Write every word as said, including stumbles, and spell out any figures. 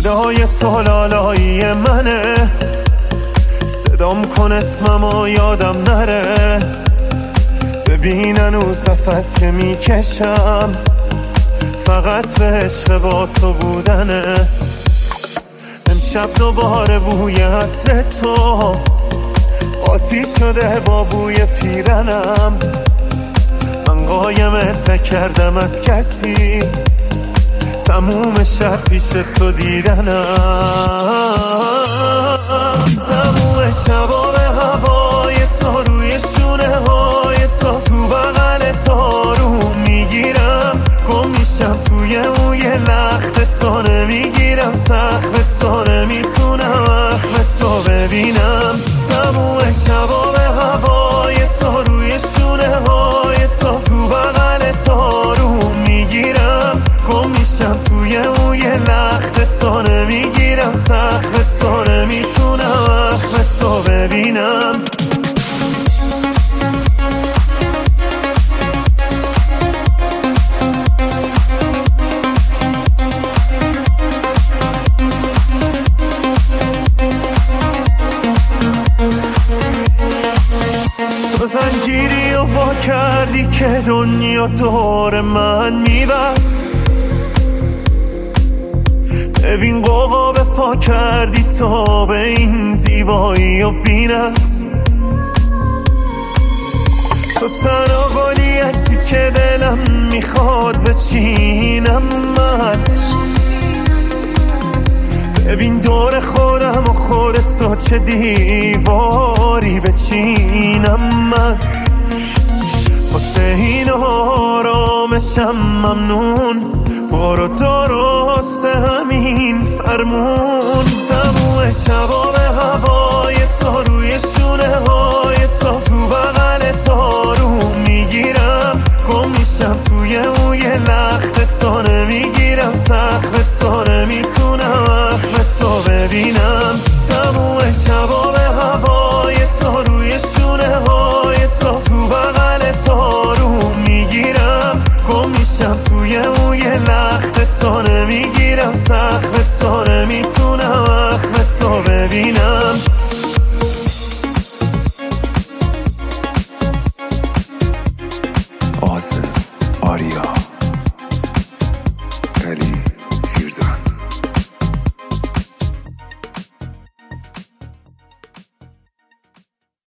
صدای تو لالایی منه، صدام کن اسممو یادم نره. ببین هنوز نفس که میکشم فقط به عشق با تو بودنه. امشب دوباره بوی عطر تو قاطی شده با بوی پیرنم. من قایمت نکردم از کسی، تموم شب پیش تو دیدنم. تموم شبا به هوای تو، روی شونه های تو، تو بغل تو رو میگیرم. گم میشم توی موی لخت تو، نمیگیرم سخت تو، نمیتونم اخم تو ببینم. تموم شبا به هوای تو، روی شونه های تو، تو بغل تو رو میگیرم. گم میشم توی موی لخت تو، نمیگیرم سخت تو، نمیتونم اخم تو ببینم. تو زنجیری و وا کردی که دنیا دور من میبست. ببین قوا به پا کردی تو به این زیبایی و بی‌نقص. تو تنها گلی هستی که دلم میخواد بچینم من. ببین دور خودم و خودتو چه دیواری بچینم من. واسه این آرامشم ممنون، برو درست همین فرمون. تموم شبا به هوای تو، روی شونه های تو، تو بغل تو رو میگیرم. گم میشم توی موی لخت تو، نمیگیرم سخت تو، نمیتونم اخم تو ببینم. تموم شبا به هوای تو، روی شونه های تو، تو بغل تو رو میگیرم. گم میشم